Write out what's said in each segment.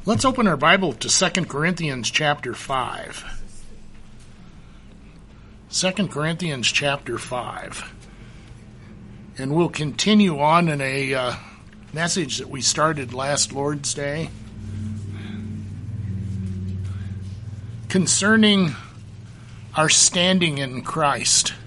Let's open our Bible to 2 Corinthians chapter 5. 2 Corinthians chapter 5. And we'll continue on in a message that we started last Lord's Day concerning our standing in Christ.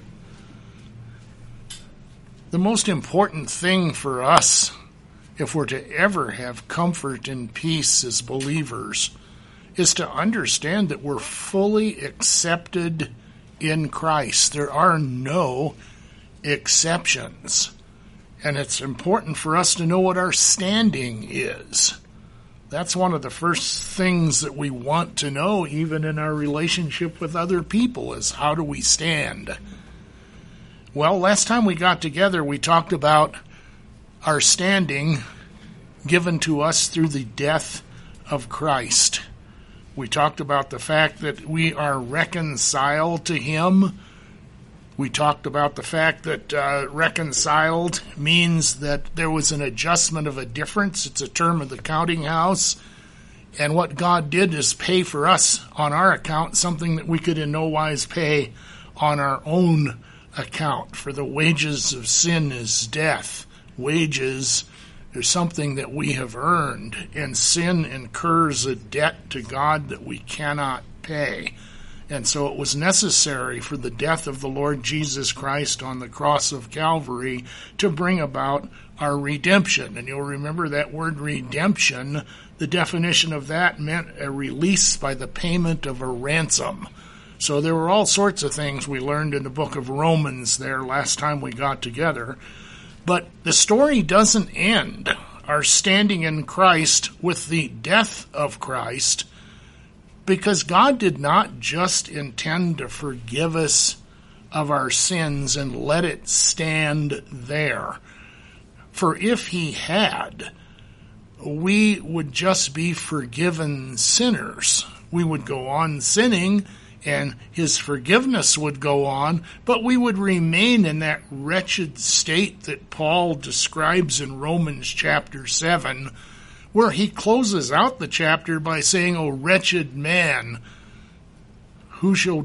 The most important thing for us, if we're to ever have comfort and peace as believers, is to understand that we're fully accepted in Christ. There are no exceptions. And it's important for us to know what our standing is. That's one of the first things that we want to know, even in our relationship with other people, is how do we stand? Well, last time we got together, we talked about our standing given to us through the death of Christ. We talked about the fact that we are reconciled to Him. We talked about the fact that reconciled means that there was an adjustment of a difference. It's a term of the counting house. And what God did is pay for us on our account something that we could in no wise pay on our own account. For the wages of sin is death. Wages are something that we have earned, and sin incurs a debt to God that we cannot pay. And so it was necessary for the death of the Lord Jesus Christ on the cross of Calvary to bring about our redemption. And you'll remember that word redemption, the definition of that meant a release by the payment of a ransom. So there were all sorts of things we learned in the book of Romans there last time we got together. But the story doesn't end, our standing in Christ, with the death of Christ, because God did not just intend to forgive us of our sins and let it stand there. For if He had, we would just be forgiven sinners. We would go on sinning, and His forgiveness would go on, but we would remain in that wretched state that Paul describes in Romans chapter 7, where he closes out the chapter by saying, "O wretched man, who shall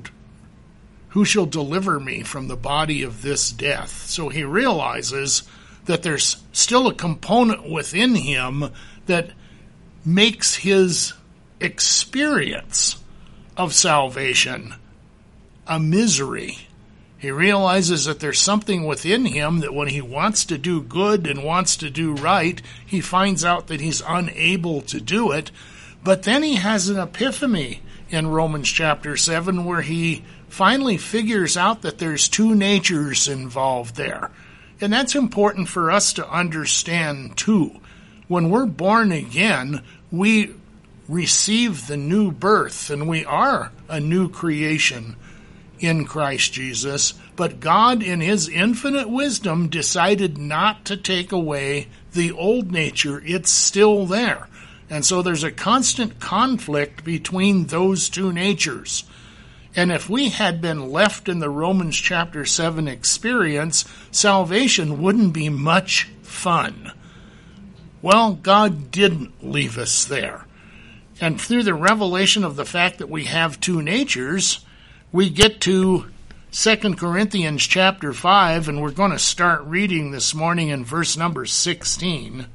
deliver me from the body of this death?" So he realizes that there's still a component within him that makes his experience of salvation a misery. He realizes that there's something within him that when he wants to do good and wants to do right, he finds out that he's unable to do it. But then he has an epiphany in Romans chapter 7 where he finally figures out that there's two natures involved there. And that's important for us to understand too. When we're born again, we receive the new birth, and we are a new creation in Christ Jesus. But God, in His infinite wisdom, decided not to take away the old nature. It's still there. And so there's a constant conflict between those two natures. And if we had been left in the Romans chapter 7 experience, salvation wouldn't be much fun. Well, God didn't leave us there. And through the revelation of the fact that we have two natures, we get to 2 Corinthians chapter 5, and we're going to start reading this morning in verse number 16.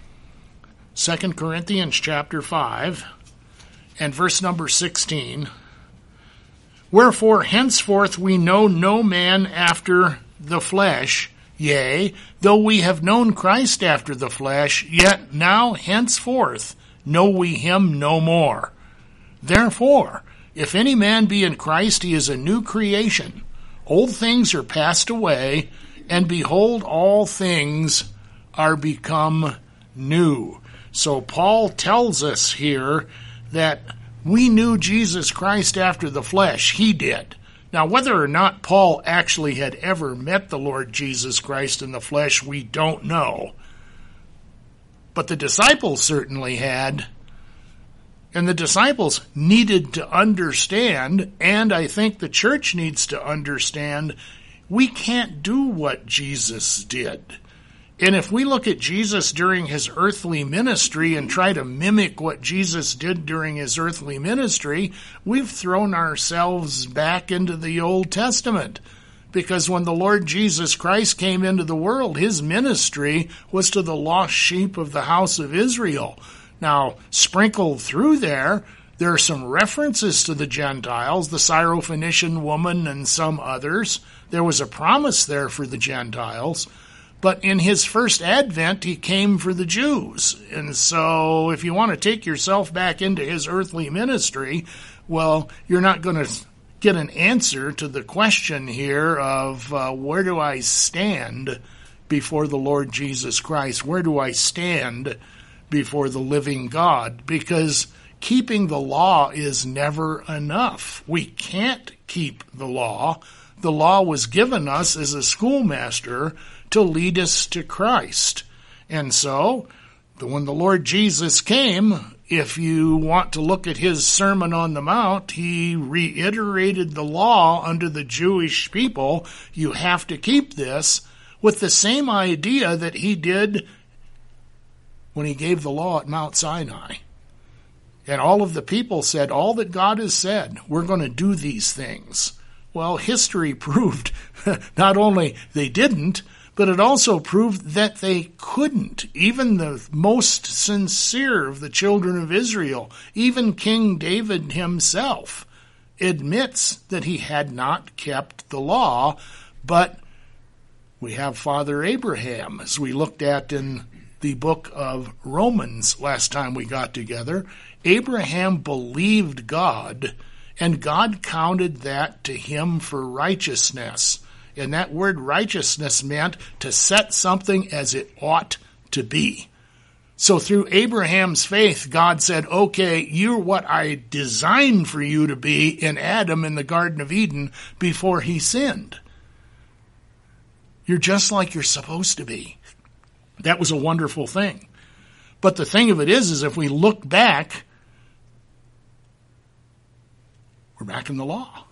2 Corinthians chapter 5 and verse number 16. "Wherefore henceforth we know no man after the flesh. Yea, though we have known Christ after the flesh, yet now henceforth know we Him no more. Therefore, if any man be in Christ, he is a new creation. Old things are passed away, and behold, all things are become new." So Paul tells us here that we knew Jesus Christ after the flesh. He did. Now, whether or not Paul actually had ever met the Lord Jesus Christ in the flesh, we don't know. But the disciples certainly had. And the disciples needed to understand, and I think the church needs to understand, we can't do what Jesus did. And if we look at Jesus during his earthly ministry and try to mimic what Jesus did during his earthly ministry, we've thrown ourselves back into the Old Testament. Because when the Lord Jesus Christ came into the world, his ministry was to the lost sheep of the house of Israel. Now, sprinkled through there are some references to the Gentiles, the Syrophoenician woman and some others. There was a promise there for the Gentiles. But in his first advent, he came for the Jews. And so if you want to take yourself back into his earthly ministry, well, you're not going to get an answer to the question here of where do I stand before the Lord Jesus Christ? Where do I stand before the living God? Because keeping the law is never enough. We can't keep the law. The law was given us as a schoolmaster to lead us to Christ. And so, when the Lord Jesus came, if you want to look at his Sermon on the Mount, he reiterated the law unto the Jewish people. You have to keep this, with the same idea that he did when he gave the law at Mount Sinai. And all of the people said, all that God has said, we're going to do these things. Well, history proved not only they didn't, but it also proved that they couldn't. Even the most sincere of the children of Israel, even King David himself, admits that he had not kept the law. But we have Father Abraham, as we looked at in the book of Romans last time we got together. Abraham believed God, and God counted that to him for righteousness. And that word righteousness meant to set something as it ought to be. So through Abraham's faith, God said, okay, you're what I designed for you to be in Adam in the Garden of Eden before he sinned. You're just like you're supposed to be. That was a wonderful thing. But the thing of it is if we look back, we're back in the law.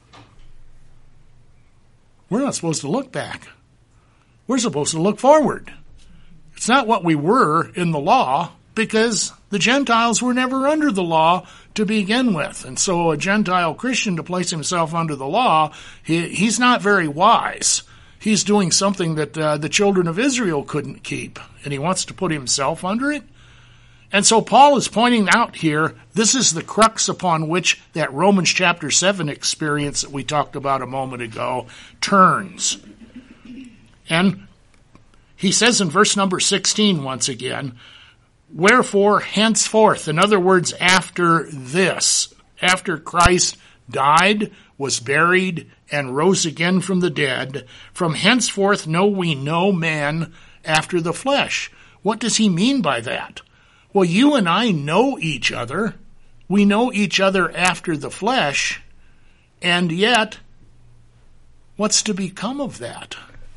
We're not supposed to look back. We're supposed to look forward. It's not what we were in the law, because the Gentiles were never under the law to begin with. And so a Gentile Christian to place himself under the law, he's not very wise. He's doing something that the children of Israel couldn't keep, and he wants to put himself under it. And so Paul is pointing out here, this is the crux upon which that Romans chapter 7 experience that we talked about a moment ago turns. And he says in verse number 16 once again, wherefore henceforth, in other words, after this, after Christ died, was buried, and rose again from the dead, from henceforth know we no man after the flesh. What does he mean by that? Well, you and I know each other. We know each other after the flesh, and yet, what's to become of that?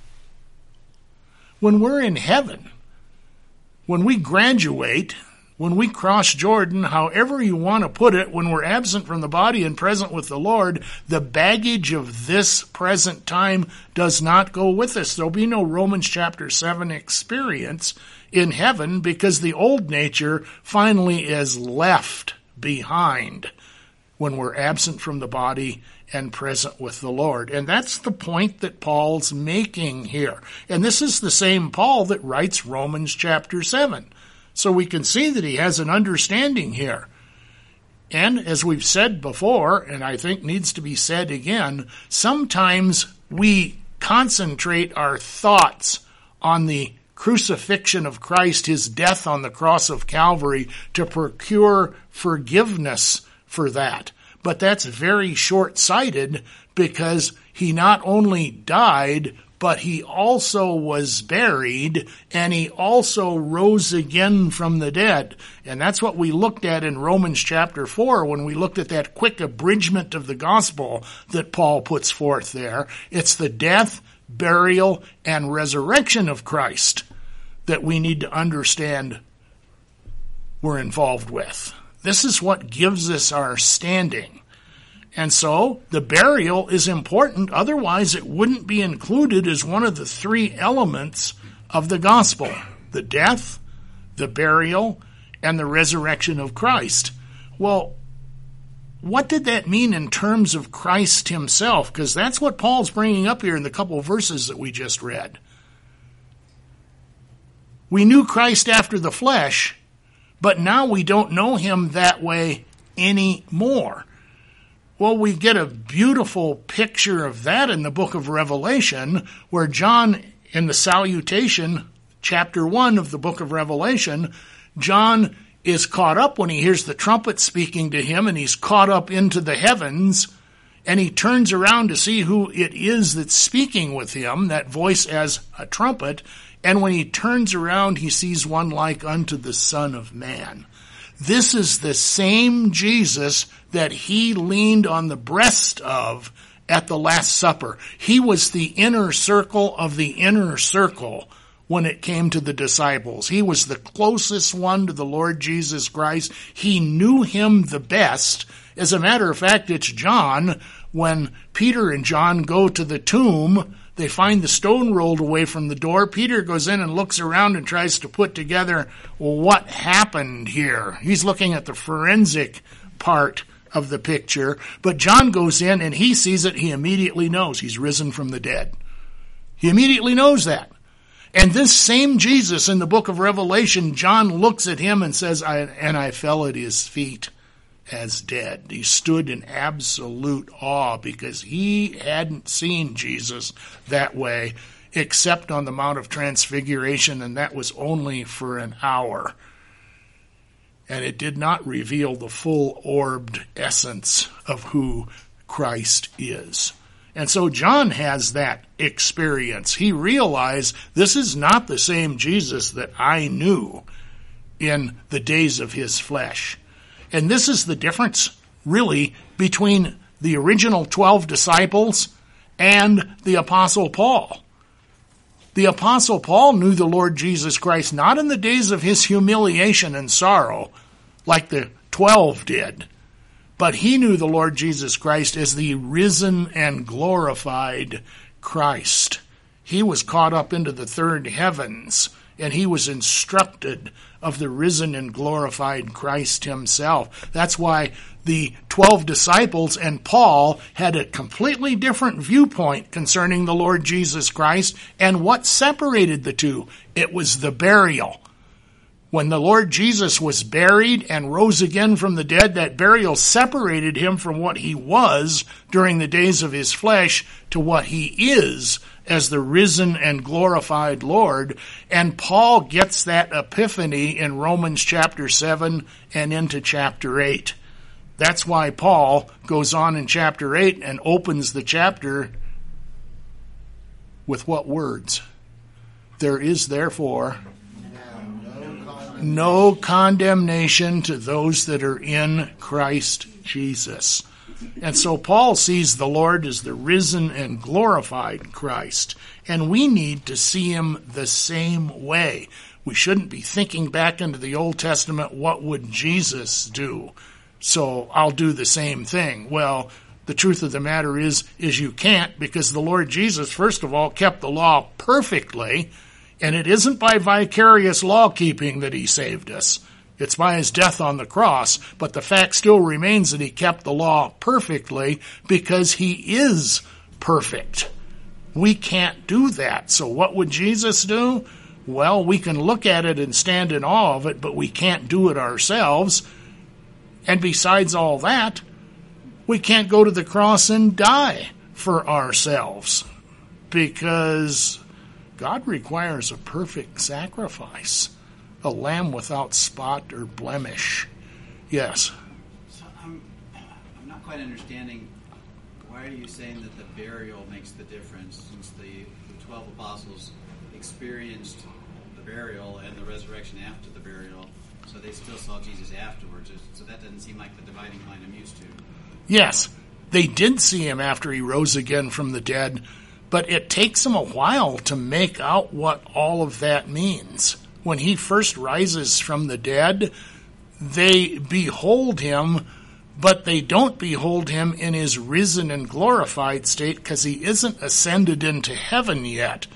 When we're in heaven, when we graduate, when we cross Jordan, however you want to put it, when we're absent from the body and present with the Lord, the baggage of this present time does not go with us. There'll be no Romans chapter 7 experience in heaven, because the old nature finally is left behind when we're absent from the body and present with the Lord. And that's the point that Paul's making here. And this is the same Paul that writes Romans chapter 7. So we can see that he has an understanding here. And as we've said before, and I think needs to be said again, sometimes we concentrate our thoughts on the crucifixion of Christ, his death on the cross of Calvary, to procure forgiveness for that. But that's very short-sighted, because he not only died, but he also was buried, and he also rose again from the dead. And that's what we looked at in Romans chapter 4 when we looked at that quick abridgment of the gospel that Paul puts forth there. It's the death, burial, and resurrection of Christ that we need to understand we're involved with. This is what gives us our standing. And so the burial is important, otherwise it wouldn't be included as one of the three elements of the gospel: the death, the burial, and the resurrection of Christ. Well, what did that mean in terms of Christ himself? Because that's what Paul's bringing up here in the couple of verses that we just read. We knew Christ after the flesh, but now we don't know him that way anymore. Well, we get a beautiful picture of that in the book of Revelation, where John, in the salutation, chapter 1 of the book of Revelation, John is caught up when he hears the trumpet speaking to him, and he's caught up into the heavens, and he turns around to see who it is that's speaking with him, that voice as a trumpet, and when he turns around, he sees one like unto the Son of Man. This is the same Jesus that he leaned on the breast of at the Last Supper. He was the inner circle of the inner circle when it came to the disciples. He was the closest one to the Lord Jesus Christ. He knew him the best. As a matter of fact, it's John, when Peter and John go to the tomb, they find the stone rolled away from the door. Peter goes in and looks around and tries to put together, well, what happened here? He's looking at the forensic part of the picture. But John goes in and he sees it. He immediately knows he's risen from the dead. He immediately knows that. And this same Jesus in the book of Revelation, John looks at him and says, I fell at his feet as dead. He stood in absolute awe because he hadn't seen Jesus that way except on the Mount of Transfiguration, and that was only for an hour. And it did not reveal the full orbed essence of who Christ is. And so John has that experience. He realized this is not the same Jesus that I knew in the days of his flesh. And this is the difference, really, between the original 12 disciples and the Apostle Paul. The Apostle Paul knew the Lord Jesus Christ not in the days of his humiliation and sorrow, like the 12 did, but he knew the Lord Jesus Christ as the risen and glorified Christ. He was caught up into the third heavens, and he was instructed of the risen and glorified Christ himself. That's why the 12 disciples and Paul had a completely different viewpoint concerning the Lord Jesus Christ. And what separated the two? It was the burial. When the Lord Jesus was buried and rose again from the dead, that burial separated him from what he was during the days of his flesh to what he is as the risen and glorified Lord. And Paul gets that epiphany in Romans chapter 7 and into chapter 8. That's why Paul goes on in chapter 8 and opens the chapter with what words? There is therefore no condemnation to those that are in Christ Jesus. And so Paul sees the Lord as the risen and glorified Christ. And we need to see him the same way. We shouldn't be thinking back into the Old Testament, what would Jesus do? So I'll do the same thing. Well, the truth of the matter is you can't, because the Lord Jesus, first of all, kept the law perfectly. And it isn't by vicarious law-keeping that he saved us. It's by his death on the cross. But the fact still remains that he kept the law perfectly because he is perfect. We can't do that. So what would Jesus do? Well, we can look at it and stand in awe of it, but we can't do it ourselves. And besides all that, we can't go to the cross and die for ourselves, because God requires a perfect sacrifice, a lamb without spot or blemish. Yes? So I'm not quite understanding, why are you saying that the burial makes the difference, since the 12 apostles experienced the burial and the resurrection after the burial, so they still saw Jesus afterwards? So that doesn't seem like the dividing line I'm used to. Yes, they did see him after he rose again from the dead, but it takes them a while to make out what all of that means. When he first rises from the dead, they behold him, but they don't behold him in his risen and glorified state, because he isn't ascended into heaven yet.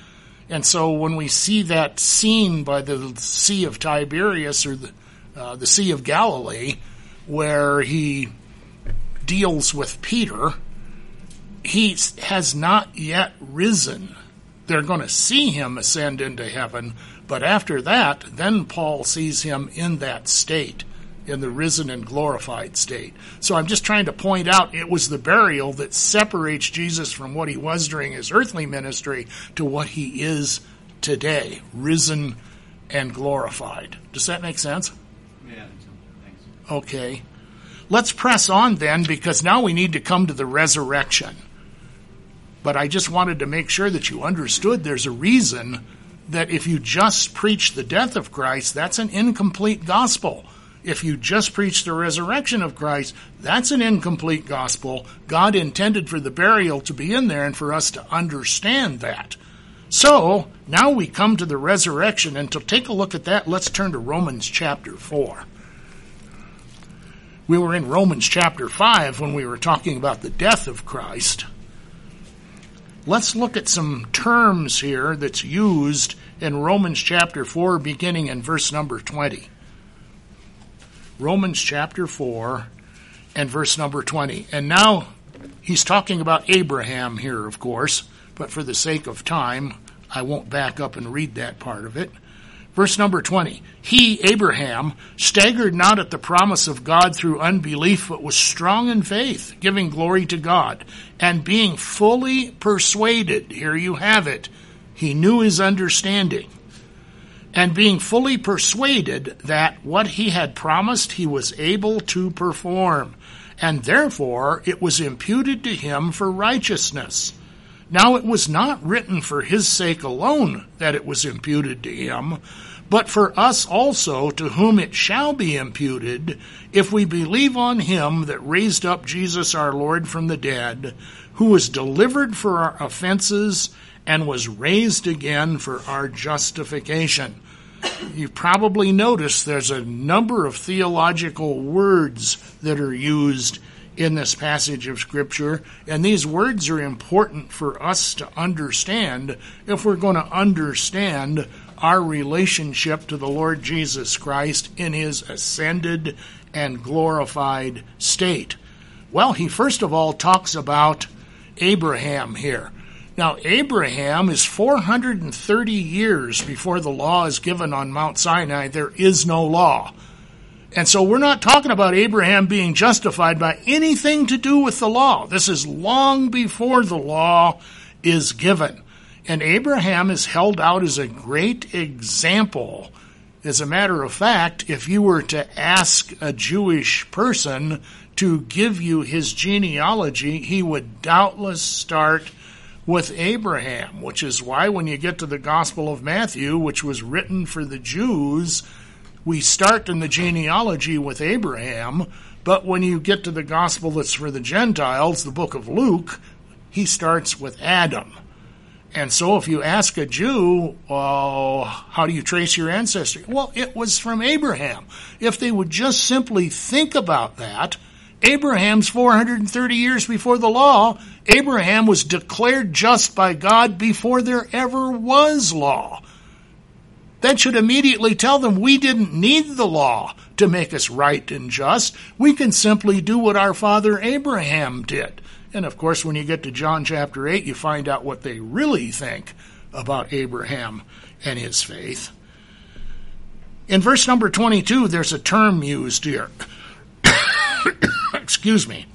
And so when we see that scene by the Sea of Tiberias, or the Sea of Galilee, where he deals with Peter, he has not yet risen. They're going to see him ascend into heaven, but after that, then Paul sees him in that state, in the risen and glorified state. So I'm just trying to point out it was the burial that separates Jesus from what he was during his earthly ministry to what he is today, risen and glorified. Does that make sense? Yeah, thanks. Okay. Let's press on then, because now we need to come to the resurrection. But I just wanted to make sure that you understood there's a reason that if you just preach the death of Christ, that's an incomplete gospel. If you just preach the resurrection of Christ, that's an incomplete gospel. God intended for the burial to be in there and for us to understand that. So, now we come to the resurrection, and to take a look at that, let's turn to Romans chapter 4. We were in Romans chapter 5 when we were talking about the death of Christ. Let's look at some terms here that's used in Romans chapter 4, beginning in verse number 20. Romans chapter 4 and verse number 20. And now he's talking about Abraham here, of course, but for the sake of time, I won't back up and read that part of it. Verse number 20, he, Abraham, staggered not at the promise of God through unbelief, but was strong in faith, giving glory to God, and being fully persuaded, here you have it, he knew his understanding, and being fully persuaded that what he had promised he was able to perform, and therefore it was imputed to him for righteousness. Now it was not written for his sake alone that it was imputed to him, but for us also, to whom it shall be imputed, if we believe on him that raised up Jesus our Lord from the dead, who was delivered for our offenses and was raised again for our justification. You probably noticed there's a number of theological words that are used in this passage of Scripture, and these words are important for us to understand if we're going to understand our relationship to the Lord Jesus Christ in his ascended and glorified state. Well, he first of all talks about Abraham here. Now, Abraham is 430 years before the law is given on Mount Sinai. There is no law. And so we're not talking about Abraham being justified by anything to do with the law. This is long before the law is given. And Abraham is held out as a great example. As a matter of fact, if you were to ask a Jewish person to give you his genealogy, he would doubtless start with Abraham, which is why when you get to the Gospel of Matthew, which was written for the Jews, we start in the genealogy with Abraham, but when you get to the Gospel that's for the Gentiles, the book of Luke, he starts with Adam. And so if you ask a Jew, how do you trace your ancestry? Well, it was from Abraham. If they would just simply think about that, Abraham's 430 years before the law. Abraham was declared just by God before there ever was law. That should immediately tell them we didn't need the law to make us right and just. We can simply do what our father Abraham did. And of course, when you get to John chapter 8, you find out what they really think about Abraham and his faith. In verse number 22, there's a term used here. Excuse me.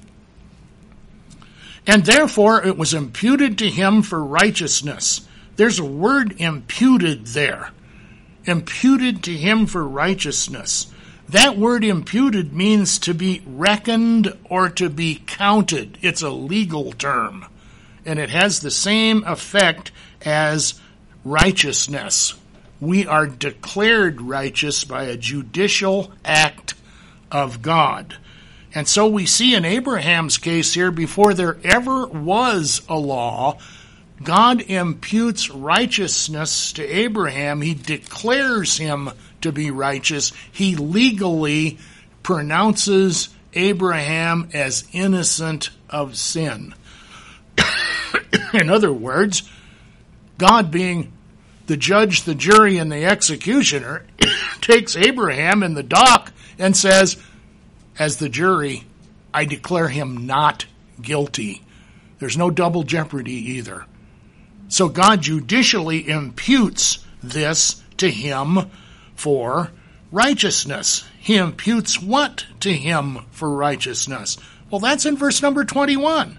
And therefore it was imputed to him for righteousness. There's a word imputed there. Imputed to him for righteousness. That word imputed means to be reckoned or to be counted. It's a legal term. And it has the same effect as righteousness. We are declared righteous by a judicial act of God. And so we see in Abraham's case here, before there ever was a law, God imputes righteousness to Abraham. He declares him to be righteous. He legally pronounces Abraham as innocent of sin. In other words, God being the judge, the jury, and the executioner takes Abraham in the dock and says, as the jury, I declare him not guilty. There's no double jeopardy either. So God judicially imputes this to him for righteousness. He imputes what to him for righteousness? Well, that's in verse number 21.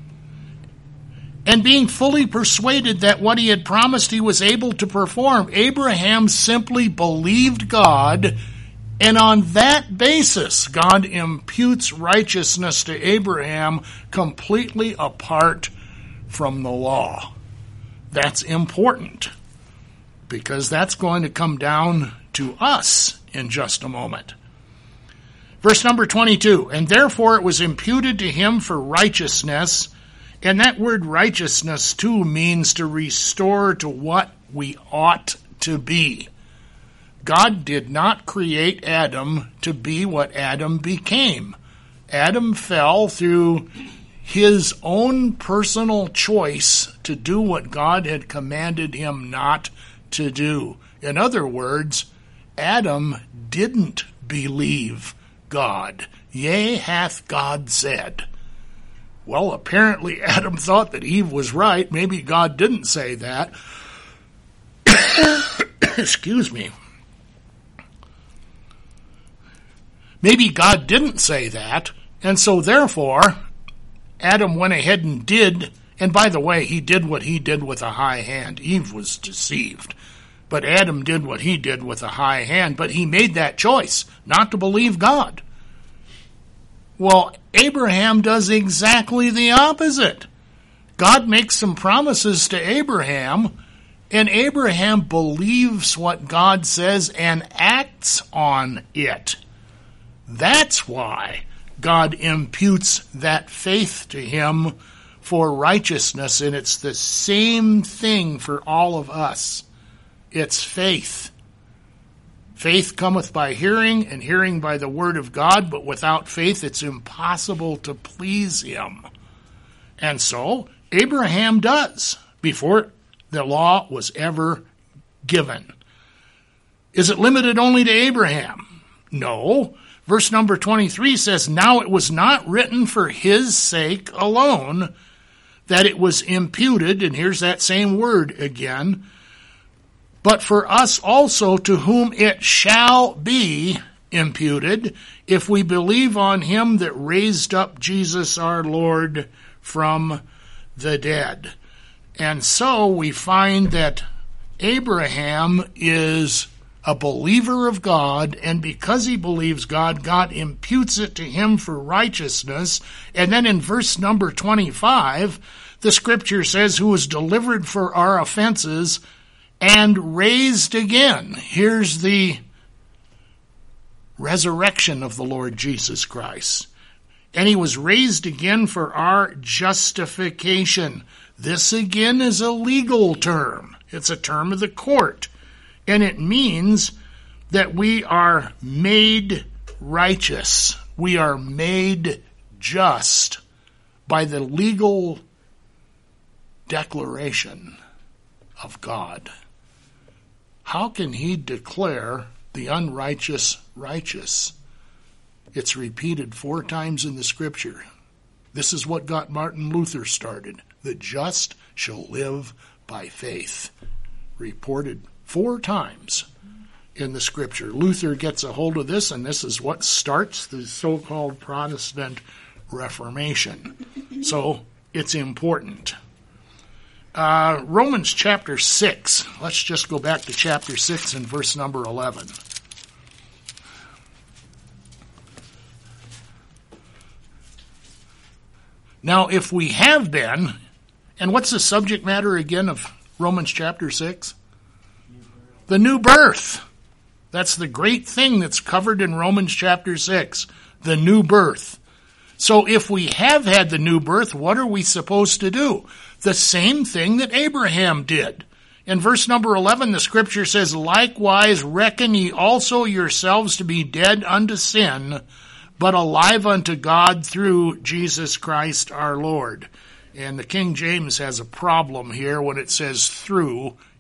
And being fully persuaded that what he had promised he was able to perform, Abraham simply believed God, and on that basis, God imputes righteousness to Abraham completely apart from the law. That's important, because that's going to come down to us in just a moment. Verse number 22, and therefore it was imputed to him for righteousness. And that word righteousness, too, means to restore to what we ought to be. God did not create Adam to be what Adam became. Adam fell through his own personal choice to do what God had commanded him not to do. In other words, Adam didn't believe God. Yea, hath God said. Well, apparently Adam thought that Eve was right. Maybe God didn't say that. Excuse me. Maybe God didn't say that, and so therefore Adam went ahead and did, and by the way, he did what he did with a high hand. Eve was deceived. But Adam did what he did with a high hand, but he made that choice not to believe God. Well, Abraham does exactly the opposite. God makes some promises to Abraham, and Abraham believes what God says and acts on it. That's why God imputes that faith to him for righteousness, and it's the same thing for all of us. It's faith. Faith cometh by hearing, and hearing by the word of God, but without faith it's impossible to please him. And so Abraham does, before the law was ever given. Is it limited only to Abraham? No. Verse number 23 says, now it was not written for his sake alone that it was imputed, and here's that same word again, but for us also, to whom it shall be imputed, if we believe on him that raised up Jesus our Lord from the dead. And so we find that Abraham is a believer of God, and because he believes God, God imputes it to him for righteousness. And then in verse number 25, the scripture says, who was delivered for our offenses and raised again. Here's the resurrection of the Lord Jesus Christ. And he was raised again for our justification. This again is a legal term. It's a term of the court. And it means that we are made righteous. We are made just by the legal declaration of God. How can he declare the unrighteous righteous? It's repeated 4 times in the scripture. This is what got Martin Luther started. The just shall live by faith. Reported 4 times in the scripture. Luther gets a hold of this, and this is what starts the so-called Protestant Reformation. So it's important. Romans chapter 6. Let's just go back to chapter 6 and verse number 11. Now, if we have been, and what's the subject matter again of Romans chapter 6? The new birth. That's the great thing that's covered in Romans chapter 6, the new birth. So if we have had the new birth, what are we supposed to do? The same thing that Abraham did. In verse number 11, the scripture says, likewise reckon ye also yourselves to be dead unto sin, but alive unto God through Jesus Christ our Lord. And the King James has a problem here when it says through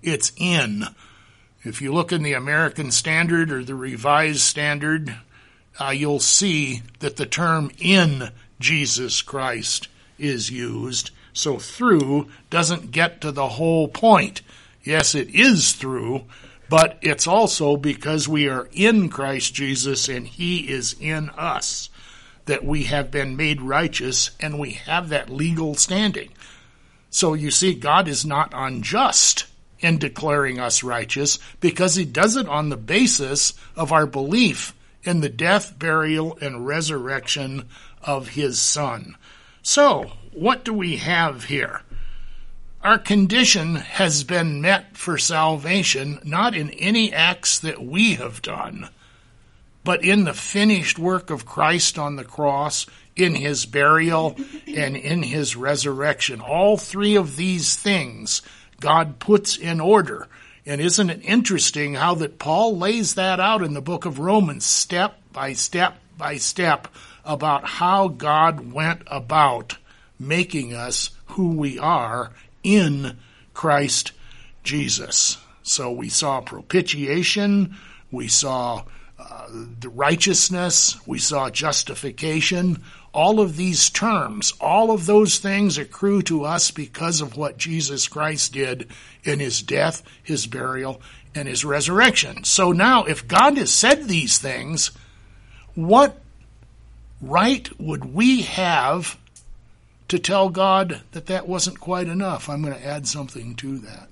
It's in. If you look in the American Standard or the Revised Standard, you'll see that the term in Jesus Christ is used. So through doesn't get to the whole point. Yes, it is through, but it's also because we are in Christ Jesus and he is in us that we have been made righteous and we have that legal standing. So you see, God is not unjust in declaring us righteous because he does it on the basis of our belief in the death, burial, and resurrection of his Son. So, what do we have here? Our condition has been met for salvation, not in any acts that we have done, but in the finished work of Christ on the cross, in his burial, and in his resurrection. All three of these things God puts in order. And isn't it interesting how that Paul lays that out in the book of Romans, step by step by step, about how God went about making us who we are in Christ Jesus. So we saw propitiation, we saw the righteousness, we saw justification. All of these terms, all of those things accrue to us because of what Jesus Christ did in his death, his burial, and his resurrection. So now, if God has said these things, what right would we have to tell God that that wasn't quite enough? I'm going to add something to that.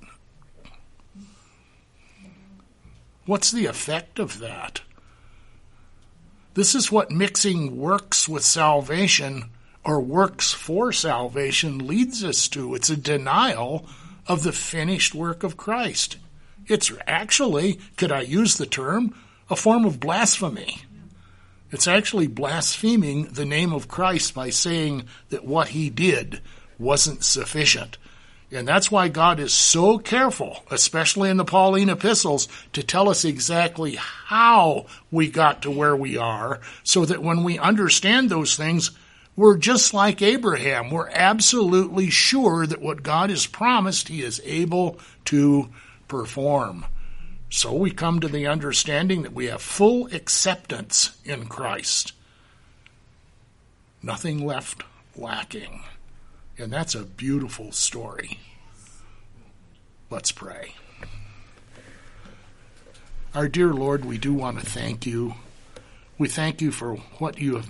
What's the effect of that? This is what mixing works with salvation or works for salvation leads us to. It's a denial of the finished work of Christ. It's actually, could I use the term, a form of blasphemy. It's actually blaspheming the name of Christ by saying that what he did wasn't sufficient. And that's why God is so careful, especially in the Pauline epistles, to tell us exactly how we got to where we are, so that when we understand those things, we're just like Abraham. We're absolutely sure that what God has promised, he is able to perform. So we come to the understanding that we have full acceptance in Christ. Nothing left lacking. And that's a beautiful story. Let's pray. Our dear Lord, we do want to thank you. We thank you for what you have